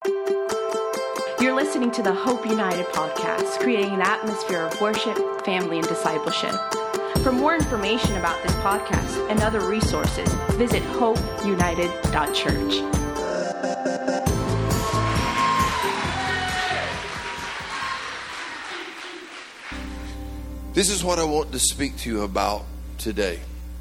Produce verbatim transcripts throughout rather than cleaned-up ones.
You're listening to the Hope United podcast, creating an atmosphere of worship, family, and discipleship. For more information about this podcast and other resources, visit hope united dot church. This is what I want to speak to you about today.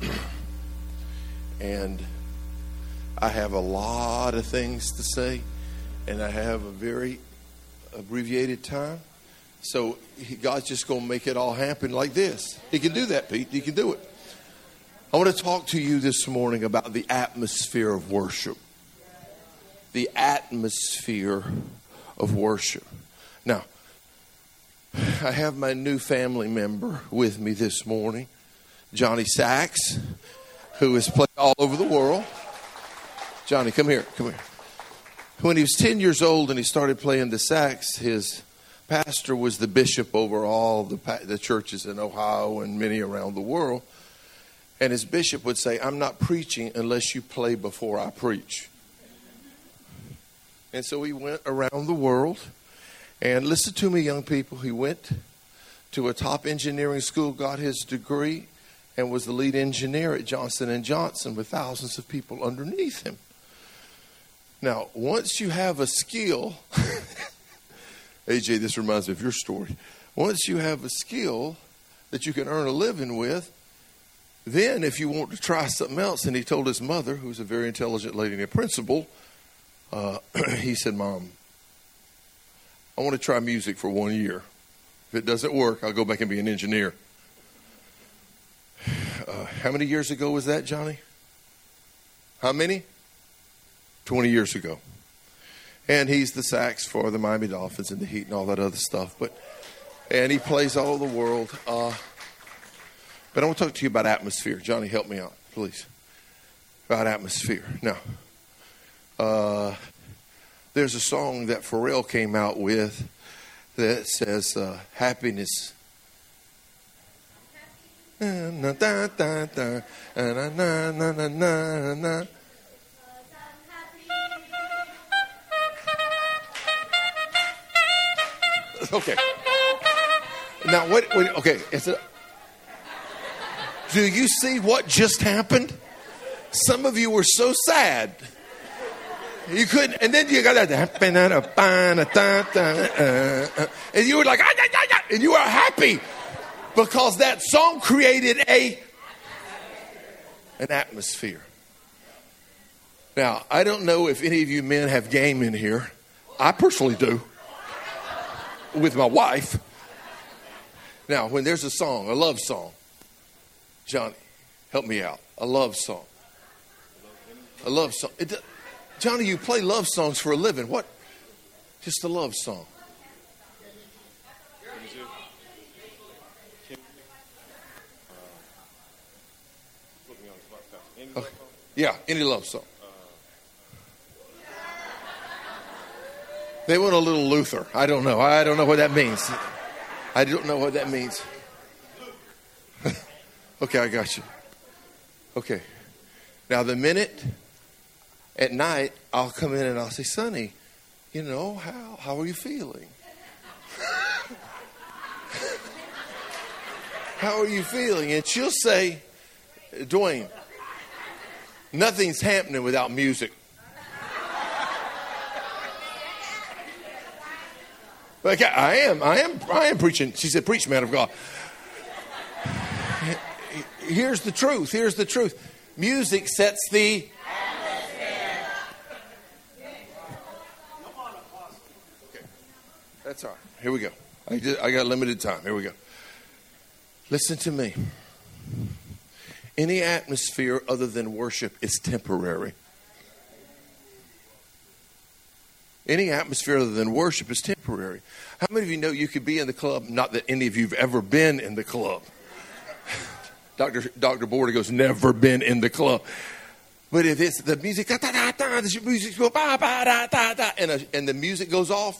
And I have a lot of things to say, and I have a very abbreviated time. So God's just going to make it all happen like this. He can do that, Pete. He can do it. I want to talk to you this morning about the atmosphere of worship. The atmosphere of worship. Now, I have my new family member with me this morning, Johnny Sachs, who has played all over the world. Johnny, come here, come here. When he was ten years old and he started playing the sax, his pastor was the bishop over all the, the churches in Ohio and many around the world. And his bishop would say, I'm not preaching unless you play before I preach. And so he went around the world. And listen to me, young people. He went to a top engineering school, got his degree, and was the lead engineer at Johnson and Johnson with thousands of people underneath him. Now, once you have a skill, A J, this reminds me of your story. Once you have a skill that you can earn a living with, then if you want to try something else, and he told his mother, who's a very intelligent lady and a principal, uh, he said, Mom, I want to try music for one year. If it doesn't work, I'll go back and be an engineer. Uh, how many years ago was that, Johnny? How many? twenty years ago. And he's the sax for the Miami Dolphins and the Heat and all that other stuff. But and he plays all over the world. Uh, but I want to talk to you about atmosphere. Johnny, help me out, please. About atmosphere. Now, uh, there's a song that Pharrell came out with that says uh, happiness. Okay. Now, what, what okay. Is it, do you see what just happened? Some of you were so sad. You couldn't, and then you got that, and you were like, and you were happy because that song created a an atmosphere. Now, I don't know if any of you men have game in here. I personally do. With my wife. Now, when there's a song, a love song, Johnny, help me out. A love song. A love song. It, Johnny, you play love songs for a living. What? Just a love song. Okay. Yeah, any love song. They want a little Luther. I don't know. I don't know what that means. I don't know what that means. Okay, I got you. Okay. Now, the minute at night, I'll come in and I'll say, Sonny, you know, how, how are you feeling? How are you feeling? And she'll say, Dwayne, nothing's happening without music. Like I am, I am, I am preaching. She said, preach, man of God. Here's the truth. Here's the truth. Music sets the atmosphere. Okay. That's all right. Here we go. I, did, I got limited time. Here we go. Listen to me. Any atmosphere other than worship is temporary. Any atmosphere other than worship is temporary. How many of you know you could be in the club? Not that any of you have ever been in the club. Doctor Doctor Bordigo's never been in the club. But if it's the music, da, da, da, da, the music go, ba, ba, da, da, da, and, a, and the music goes off,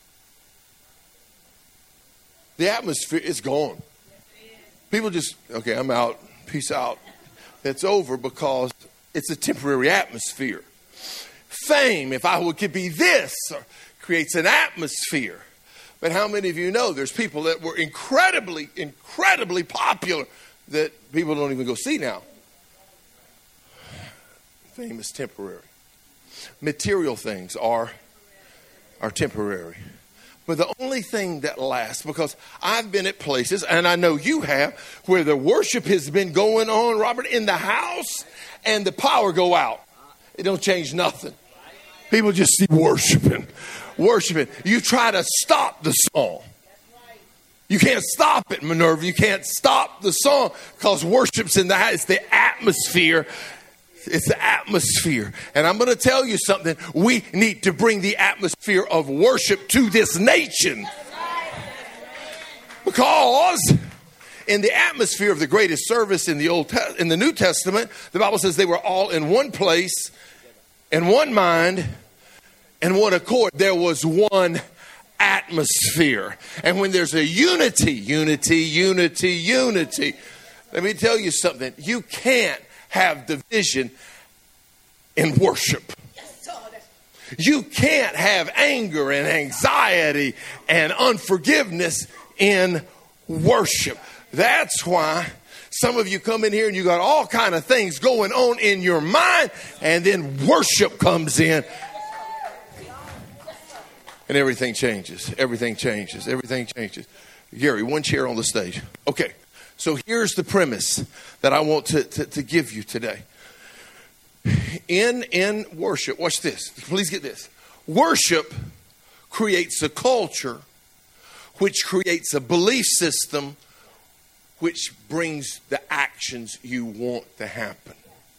the atmosphere is gone. People just, okay, I'm out. Peace out. It's over because it's a temporary atmosphere. fame, if I could be this, or creates an atmosphere. But how many of you know there's people that were incredibly, incredibly popular that people don't even go see now? Fame is temporary. Material things are, are temporary. But the only thing that lasts, because I've been at places, and I know you have, where the worship has been going on, Robert, in the house, and the power go out. It don't change nothing. People just see worshiping, worshiping. You try to stop the song. You can't stop it, Minerva. You can't stop the song because worship's in the house. It's the atmosphere. It's the atmosphere. And I'm going to tell you something. We need to bring the atmosphere of worship to this nation. Because in the atmosphere of the greatest service in the Old Te- in the New Testament, the Bible says they were all in one place, in one mind, and one accord. There was one atmosphere. And when there's a unity, unity, unity, unity, let me tell you something. You can't have division in worship. You can't have anger and anxiety and unforgiveness in worship. That's why some of you come in here and you got all kind of things going on in your mind, and then worship comes in. And everything changes. Everything changes. Everything changes. Gary, one chair on the stage. Okay. So here's the premise that I want to, to, to give you today. In, in worship, watch this. Please get this. Worship creates a culture, which creates a belief system, which brings the actions you want to happen.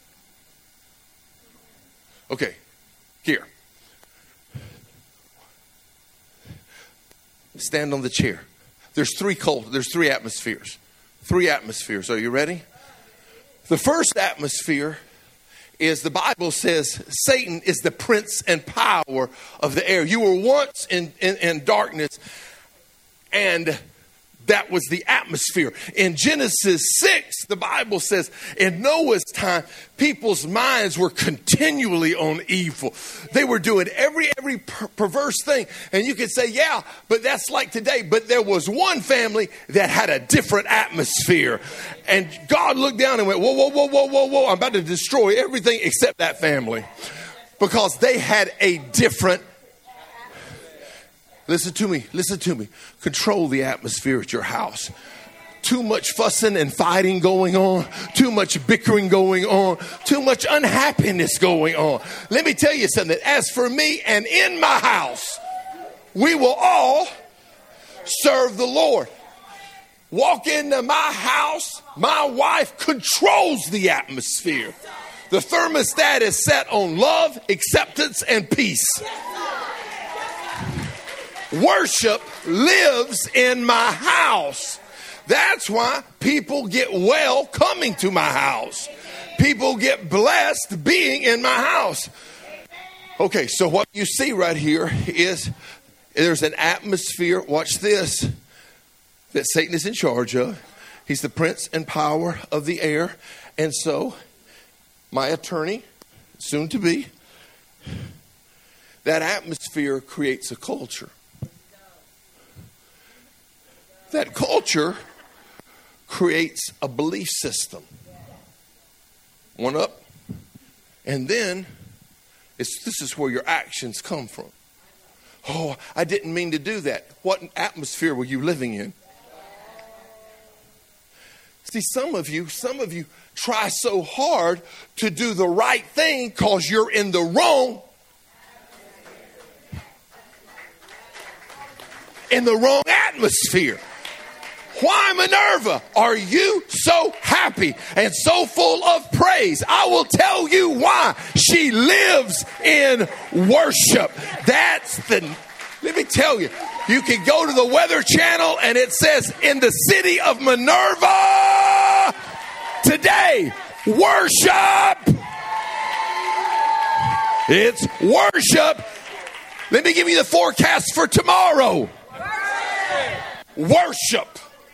Okay. Here. Stand on the chair. There's three cult, there's three atmospheres. Three atmospheres. Are you ready? The first atmosphere is, the Bible says, Satan is the prince and power of the air. You were once in, in, in darkness, and that was the atmosphere. In Genesis six, the Bible says, in Noah's time, people's minds were continually on evil. They were doing every every per- perverse thing. And you could say, yeah, but that's like today. But there was one family that had a different atmosphere. And God looked down and went, whoa, whoa, whoa, whoa, whoa, whoa. I'm about to destroy everything except that family. Because they had a different Listen to me. Listen to me. Control the atmosphere at your house. Too much fussing and fighting going on. Too much bickering going on. Too much unhappiness going on. Let me tell you something. As for me and in my house, we will all serve the Lord. Walk into my house. My wife controls the atmosphere. The thermostat is set on love, acceptance, and peace. Worship lives in my house. That's why people get well coming to my house. People get blessed being in my house. Okay, so what you see right here is there's an atmosphere, watch this, that Satan is in charge of. He's the prince and power of the air. And so my attorney, soon to be, that atmosphere creates a culture. That culture creates a belief system. One up. And then it's, this is where your actions come from. Oh, I didn't mean to do that. What atmosphere were you living in? See, some of you, some of you try so hard to do the right thing because you're in the wrong in the wrong atmosphere. Why, Minerva, are you so happy and so full of praise? I will tell you why. She lives in worship. That's the, let me tell you, you can go to the Weather Channel and it says, in the city of Minerva today, worship. It's worship. Let me give you the forecast for tomorrow. Worship.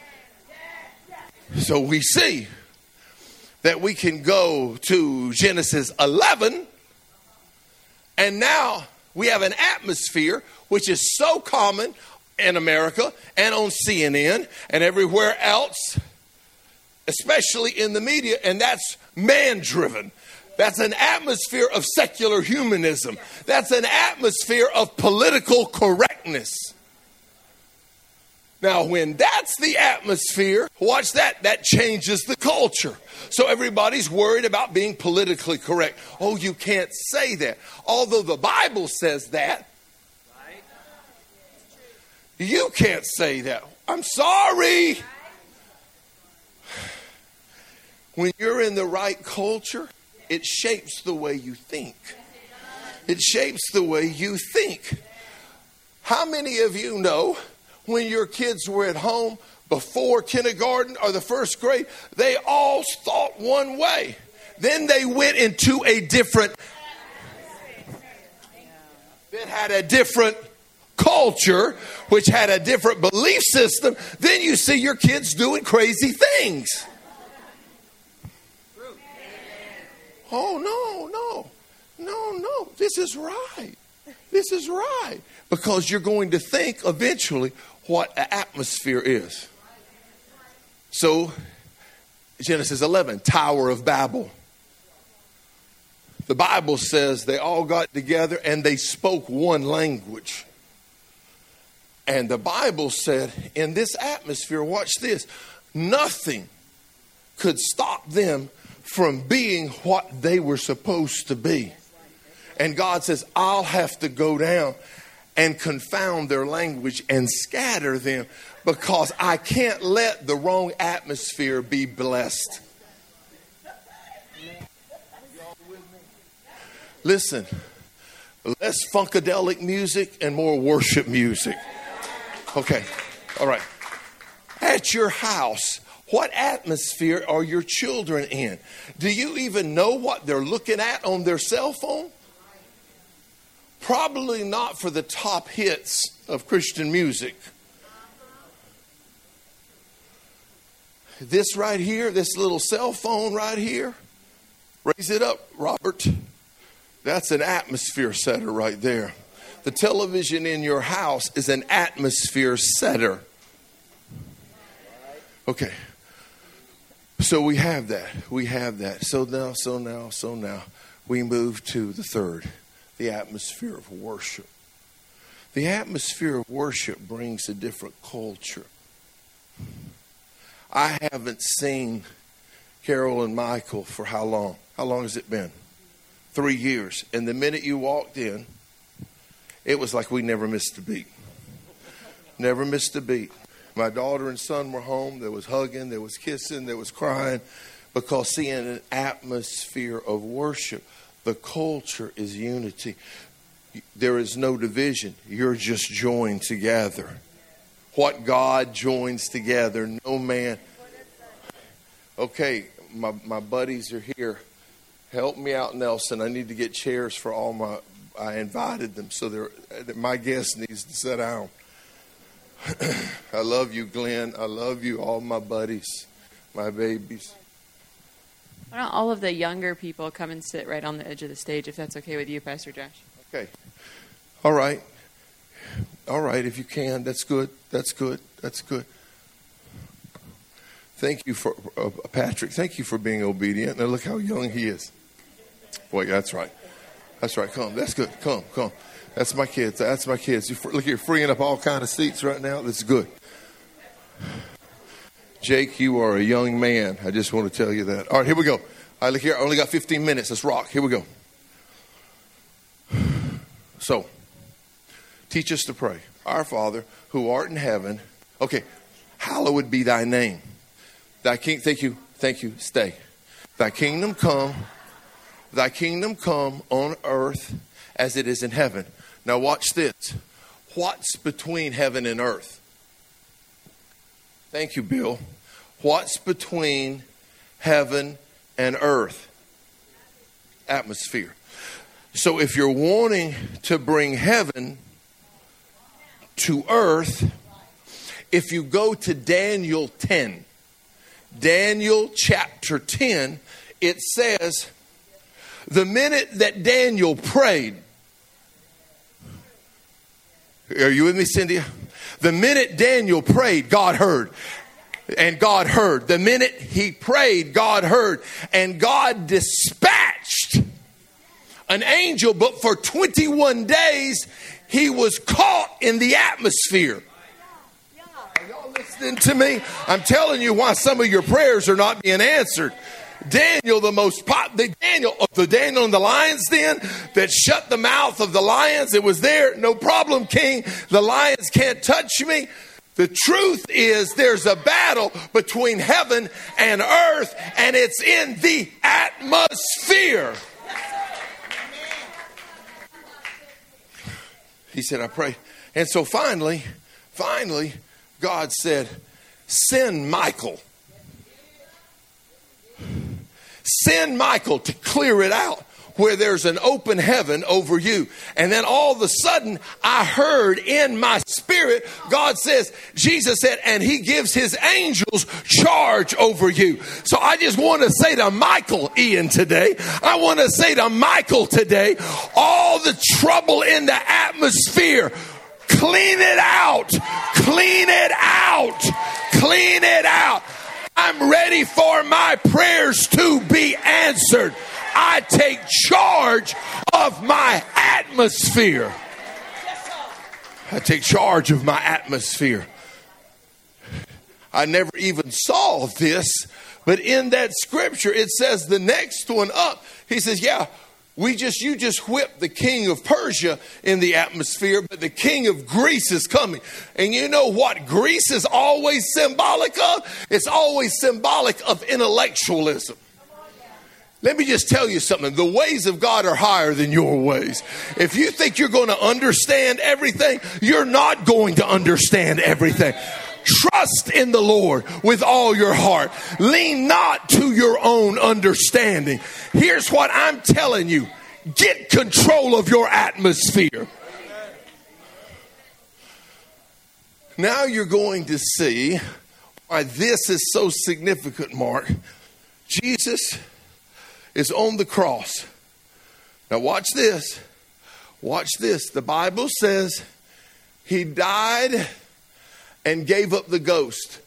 So we see that we can go to Genesis eleven And now we have an atmosphere which is so common in America and on C N N and everywhere else, especially in the media, and that's man-driven. That's an atmosphere of secular humanism. That's an atmosphere of political correctness. Now, when that's the atmosphere, watch that, that changes the culture. So everybody's worried about being politically correct. Oh, you can't say that. Although the Bible says that, you can't say that. I'm sorry. When you're in the right culture, it shapes the way you think. It shapes the way you think. How many of you know when your kids were at home before kindergarten or the first grade, they all thought one way. Then they went into a different, that had a different culture, which had a different belief system. Then you see your kids doing crazy things. Oh, no, no, no, no. This is right. This is right. Because you're going to think eventually what an atmosphere is. So, Genesis eleven, Tower of Babel. The Bible says they all got together and they spoke one language. And the Bible said in this atmosphere, watch this, nothing could stop them from being what they were supposed to be. And God says, I'll have to go down and confound their language and scatter them because I can't let the wrong atmosphere be blessed. Listen, less funkadelic music and more worship music. Okay, all right. At your house, what atmosphere are your children in? Do you even know what they're looking at on their cell phone? Probably not for the top hits of Christian music. This right here, this little cell phone right here, raise it up, Robert. That's an atmosphere setter right there. The television in your house is an atmosphere setter. Okay. So we have that. We have that. So now, so now, so now, we move to the third. The atmosphere of worship. The atmosphere of worship brings a different culture. I haven't seen Carol and Michael for how long? How long has it been? Three years. And the minute you walked in, it was like we never missed a beat. Never missed a beat. My daughter and son were home. There was hugging, there was kissing, there was crying. Because seeing an atmosphere of worship. The culture is unity. There is no division. You're just joined together. What God joins together, no man. Okay, my, my buddies are here. Help me out, Nelson. I need to get chairs for all my, I invited them. So they're, my guest needs to sit down. I love you, Glenn. I love you, all my buddies, my babies. Why don't all of the younger people come and sit right on the edge of the stage, if that's okay with you, Pastor Josh? Okay. All right. All right, if you can. That's good. That's good. That's good. Thank you for, uh, Patrick, thank you for being obedient. Now look how young he is. Boy, that's right. That's right. Come. That's good. Come, come. That's my kids. That's my kids. You, look, you're freeing up all kind of seats right now. That's good. Jake, you are a young man. I just want to tell you that. All right, here we go. All right, look here. I only got fifteen minutes. Let's rock. Here we go. So, teach us to pray. Our Father, who art in heaven. Okay, hallowed be thy name. Thy king, thank you, thank you, stay. Thy kingdom come, thy kingdom come on earth as it is in heaven. Now watch this. What's between heaven and earth? Thank you, Bill. What's between heaven and earth? Atmosphere. So if you're wanting to bring heaven to earth, if you go to Daniel ten, Daniel chapter ten, it says, the minute that Daniel prayed, Are you with me, Cynthia? The minute Daniel prayed, God heard. And God heard. The minute he prayed, God heard. And God dispatched an angel, but for twenty-one days, he was caught in the atmosphere. Are y'all listening to me? I'm telling you why some of your prayers are not being answered. Daniel, the most pop, the Daniel, the Daniel in the lion's den that shut the mouth of the lions. It was there. No problem, king. The lions can't touch me. The truth is there's a battle between heaven and earth, and it's in the atmosphere. He said, I pray. And so finally, finally, God said, send Michael. Send Michael to clear it out where there's an open heaven over you. And then all of a sudden, I heard in my spirit, God says, Jesus said, and he gives his angels charge over you. So I just want to say to Michael, Ian, today, I want to say to Michael today, all the trouble in the atmosphere, clean it out, clean it out, clean it out. I'm ready for my prayers to be answered. I take charge of my atmosphere. I take charge of my atmosphere. I never even saw this, but in that scripture, it says the next one up, he says, yeah, we just, you just whipped the king of Persia in the atmosphere, but the king of Greece is coming. And you know what Greece is always symbolic of? It's always symbolic of intellectualism. Let me just tell you something. The ways of God are higher than your ways. If you think you're going to understand everything, you're not going to understand everything. Trust in the Lord with all your heart. Lean not to your own understanding. Here's what I'm telling you. Get control of your atmosphere. Now you're going to see why this is so significant, Mark. Jesus is on the cross. Now watch this. Watch this. The Bible says he died and gave up the ghost.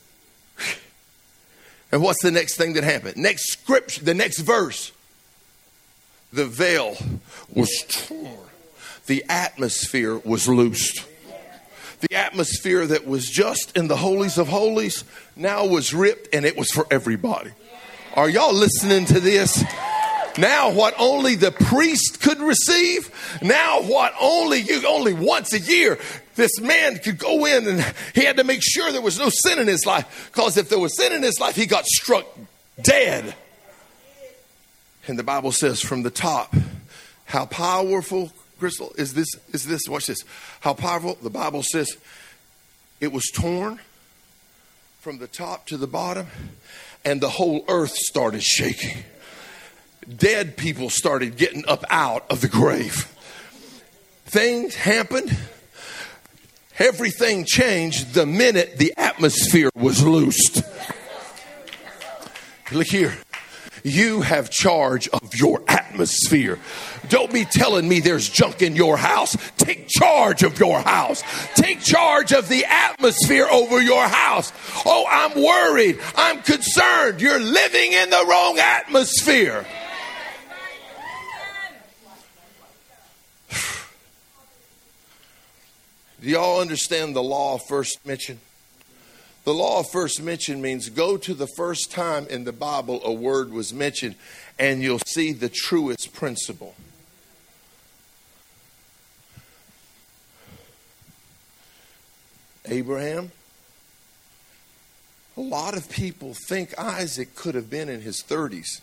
And what's the next thing that happened? Next scripture, the next verse. The veil was torn. The atmosphere was loosed. The atmosphere that was just in the holies of holies now was ripped, and it was for everybody. Are y'all listening to this? Now what only the priest could receive, now what only you only once a year this man could go in, and he had to make sure there was no sin in his life, because if there was sin in his life, he got struck dead. And the Bible says from the top, how powerful, Crystal, is this? Is this? Watch this. How powerful? The Bible says it was torn from the top to the bottom, and the whole earth started shaking. Dead people started getting up out of the grave. Things happened. Everything changed the minute the atmosphere was loosed. Look here. You have charge of your atmosphere. Don't be telling me there's junk in your house. Take charge of your house. Take charge of the atmosphere over your house. Oh, I'm worried. I'm concerned. You're living in the wrong atmosphere. Do y'all understand the law of first mention? The law of first mention means go to the first time in the Bible a word was mentioned, and you'll see the truest principle. Abraham. A lot of people think Isaac could have been in his thirties.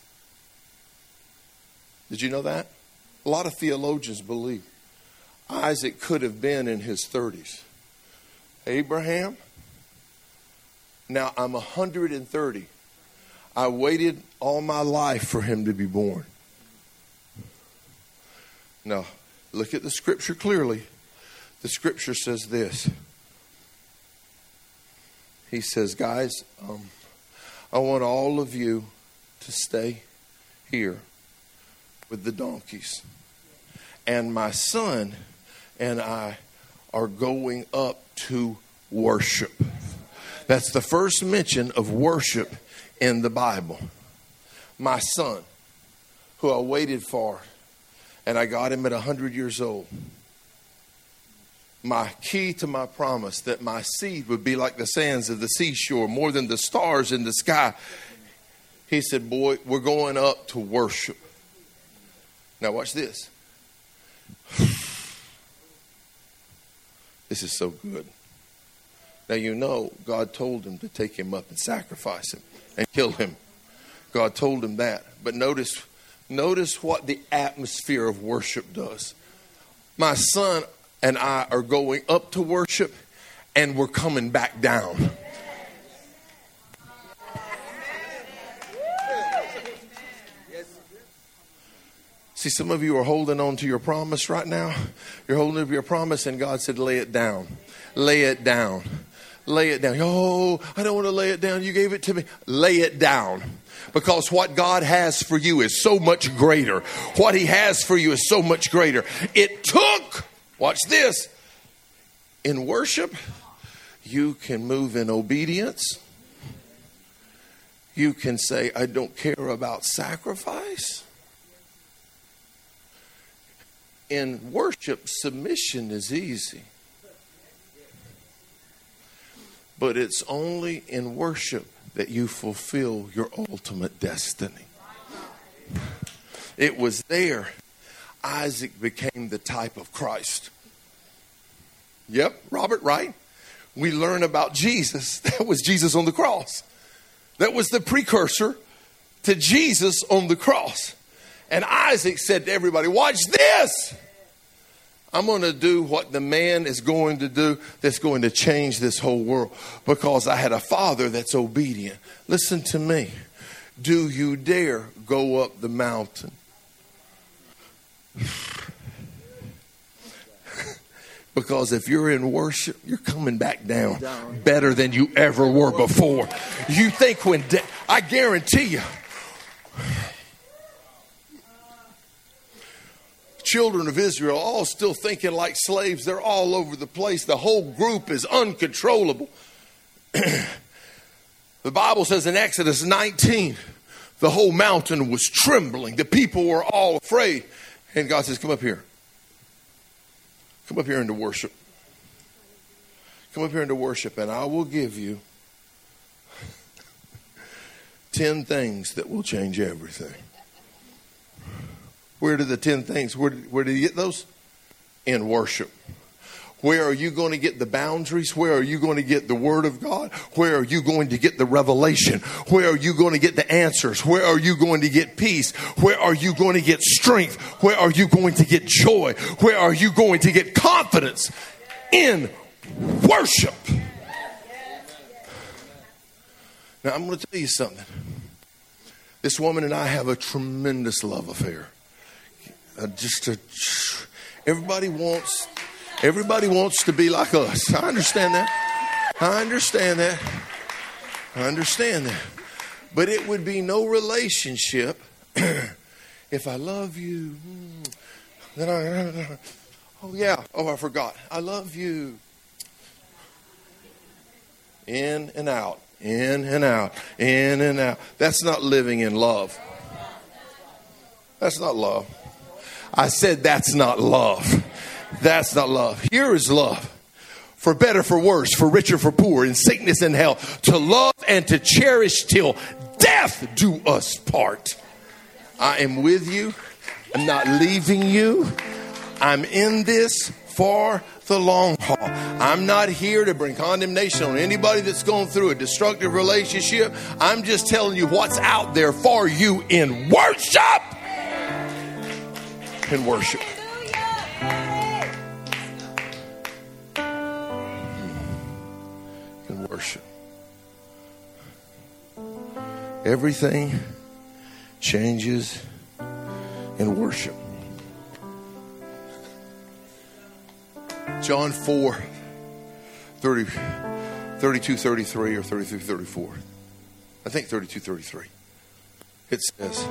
Did you know that? A lot of theologians believe Isaac could have been in his thirties. Abraham. Now, I'm one hundred thirty. I waited all my life for him to be born. Now, look at the scripture clearly. The scripture says this. He says, guys, um, I want all of you to stay here with the donkeys. And my son and I are going up to worship. That's the first mention of worship in the Bible. My son, who I waited for, and I got him at one hundred years old. My key to my promise that my seed would be like the sands of the seashore, more than the stars in the sky. He said, boy, we're going up to worship. Now watch this. This is so good. Now you know God told him to take him up and sacrifice him and kill him. God told him that. But notice, notice what the atmosphere of worship does. My son and I are going up to worship, and we're coming back down. See, some of you are holding on to your promise right now. You're holding up your promise, and God said, lay it down. Lay it down. Lay it down. Oh, I don't want to lay it down. You gave it to me. Lay it down. Because what God has for you is so much greater. What he has for you is so much greater. It took, watch this, in worship, you can move in obedience. You can say, I don't care about sacrifice. In worship, submission is easy. But it's only in worship that you fulfill your ultimate destiny. It was there Isaac became the type of Christ. Yep, Robert, right? We learn about Jesus. That was Jesus on the cross. That was the precursor to Jesus on the cross. And Isaac said to everybody, watch this. I'm going to do what the man is going to do that's going to change this whole world, because I had a father that's obedient. Listen to me. Do you dare go up the mountain? Because if you're in worship, you're coming back down, down better than you ever were before. You think when, de- I guarantee you, children of Israel all still thinking like slaves. They're all over the place. The whole group is uncontrollable. The Bible says in Exodus nineteen, the whole mountain was trembling. The people were all afraid. And God says, come up here. Come up here into worship. Come up here into worship, and I will give you ten things that will change everything. Where did the ten things, where, where did you get those? In worship. Where are you going to get the boundaries? Where are you going to get the word of God? Where are you going to get the revelation? Where are you going to get the answers? Where are you going to get peace? Where are you going to get strength? Where are you going to get joy? Where are you going to get confidence? In worship. Now I'm going to tell you something. This woman and I have a tremendous love affair. Uh, just a, everybody wants, everybody wants to be like us. I understand that. I understand that. I understand that. But it would be no relationship if I love you. Then I, oh yeah. Oh, I forgot. I love you. In and out. In and out. In and out. That's not living in love. That's not love. I said that's not love. That's not love. Here is love. For better, for worse, for richer, for poor, in sickness and health, to love and to cherish till death do us part. I am with you. I'm not leaving you. I'm in this for the long haul. I'm not here to bring condemnation on anybody that's going through a destructive relationship. I'm just telling you what's out there for you in worship. In worship. In worship. Everything changes in worship. John four, thirty, thirty-two, thirty-three, or thirty-three, thirty-four. I think thirty-two, thirty-three. It says,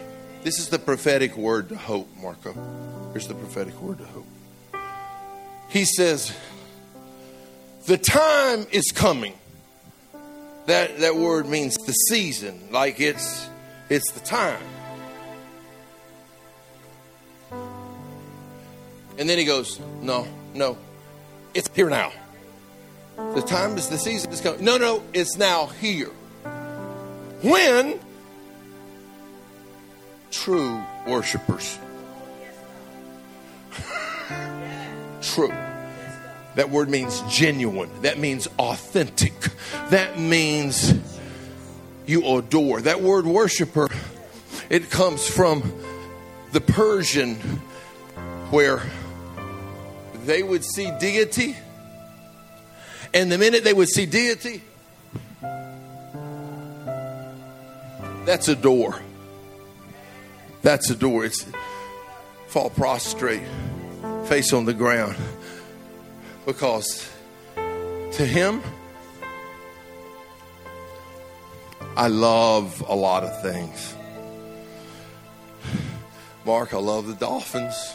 this is the prophetic word to hope, Marco. Here's the prophetic word to hope. He says, the time is coming. That, that word means the season, like it's, it's the time. And then he goes, no, no, it's here now. The time is, the season is coming. No, no, it's now here. When true worshipers. True. That word means genuine. That means authentic. That means you adore. That word worshiper, it comes from the Persian, where they would see deity, and the minute they would see deity, that's a door. That's a door. It's fall prostrate, face on the ground. Because to him, I love a lot of things. Mark, I love the Dolphins.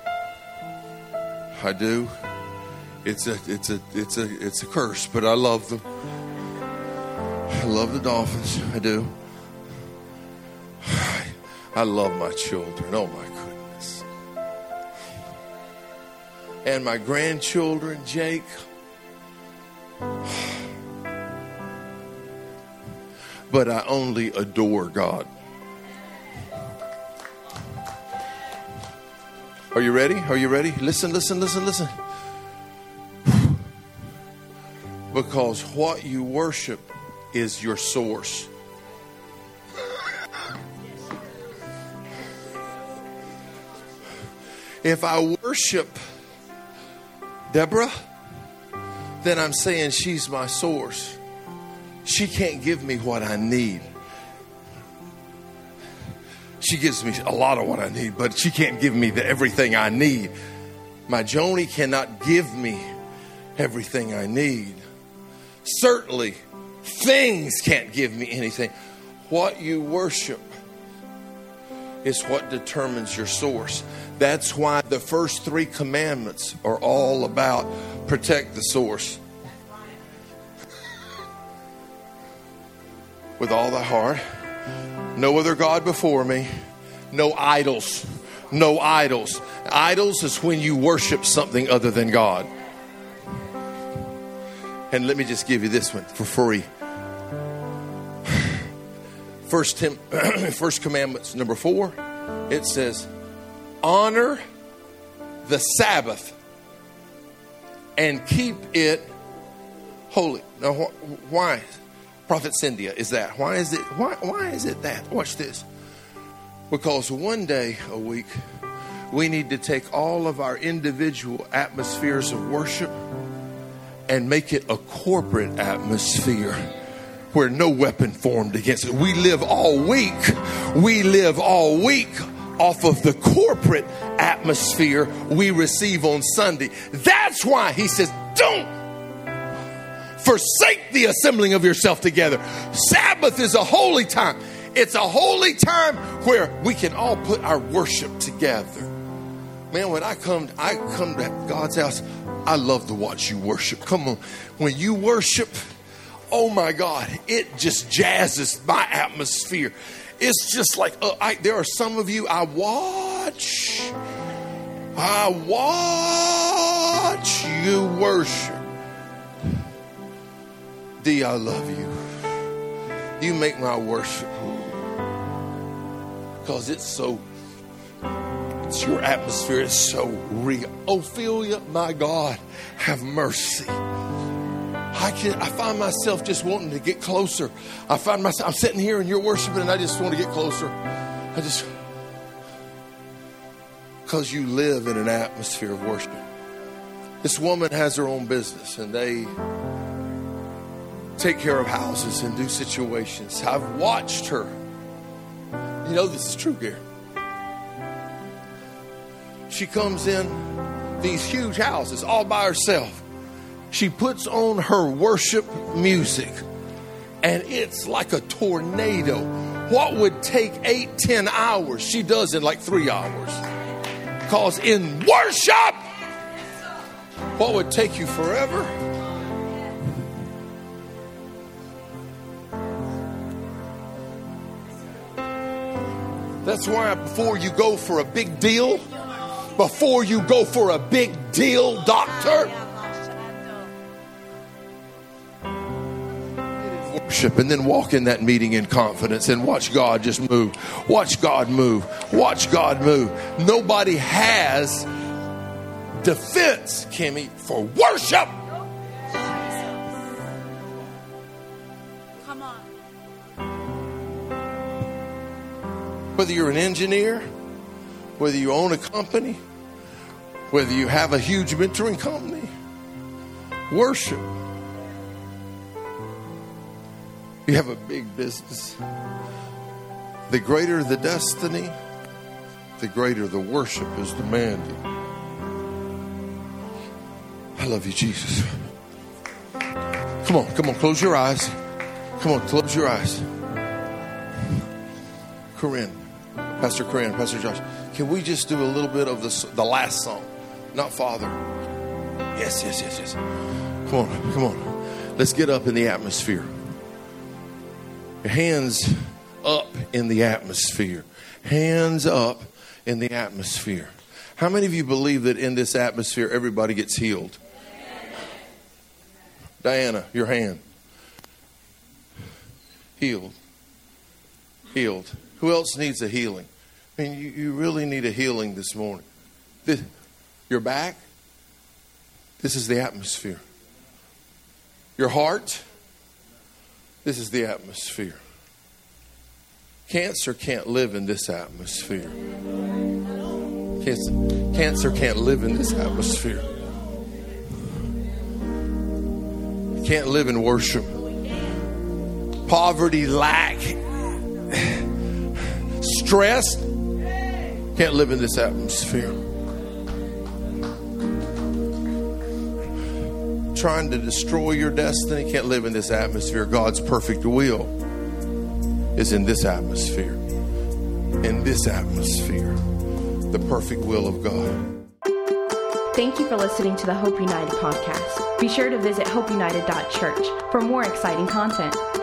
I do. It's a, it's a, it's a, it's a curse, but I love them. I love the Dolphins. I do. I love my children. Oh my goodness. And my grandchildren, Jake. But I only adore God. Are you ready? Are you ready? Listen, listen, listen, listen. Because what you worship is your source. If I worship Deborah, then I'm saying she's my source. She can't give me what I need. She gives me a lot of what I need, but she can't give me the everything I need. My Joni cannot give me everything I need. Certainly, things can't give me anything. What you worship is what determines your source. That's why the first three commandments are all about protect the source. With all thy heart, no other God before me, no idols, no idols. Idols is when you worship something other than God. And let me just give you this one for free. First, Tim, first commandments, number four, it says, honor the Sabbath and keep it holy. Now, wh- why? Prophet Cynthia is that. Why is it? Why, why is it that? Watch this. Because one day a week, we need to take all of our individual atmospheres of worship and make it a corporate atmosphere where no weapon formed against it. We live all week. We live all week off of the corporate atmosphere we receive on Sunday. That's why he says, don't forsake the assembling of yourself together. Sabbath is a holy time. It's a holy time where we can all put our worship together. Man, when I come, I come to God's house, I love to watch you worship. Come on. When you worship, oh my God, it just jazzes my atmosphere. It's just like, uh, I, there are some of you I watch. I watch you worship. D, I love you. You make my worship. Because it's so, it's your atmosphere is so real. Ophelia, my God, have mercy. I can. I find myself just wanting to get closer. I find myself, I'm sitting here and you're worshiping and I just want to get closer. I just, because you live in an atmosphere of worship. This woman has her own business and they take care of houses and do situations. I've watched her. You know this is true, Gary. She comes in these huge houses all by herself. She puts on her worship music and it's like a tornado. What would take eight, ten hours, she does in like three hours. Because in worship, What would take you forever? That's why before you go for a big deal, before you go for a big deal, doctor, worship and then walk in that meeting in confidence and watch God just move. Watch God move. Watch God move. Nobody has defense, Kimmy, for worship. Come on. Whether you're an engineer, whether you own a company, whether you have a huge mentoring company, worship. You have a big business. The greater the destiny, the greater the worship is demanded. I love you, Jesus. Come on, come on, close your eyes. Come on, close your eyes. Corinne, Pastor Corinne, Pastor Josh, can we just do a little bit of the, the last song? Not Father. Yes, yes, yes, yes. Come on, come on. Let's get up in the atmosphere. Hands up in the atmosphere. Hands up in the atmosphere. How many of you believe that in this atmosphere everybody gets healed? Diana, your hand. Healed. Healed. Who else needs a healing? I mean, you, you really need a healing this morning. This, your back. This is the atmosphere. Your heart. This is the atmosphere. Cancer can't live in this atmosphere. Cancer, cancer can't live in this atmosphere. Can't live in worship. Poverty, lack, stress can't live in this atmosphere. Trying to destroy your destiny can't live in this atmosphere. God's perfect will is in this atmosphere. In this atmosphere. The perfect will of God. Thank you for listening to the Hope United podcast. Be sure to visit hope united dot church for more exciting content.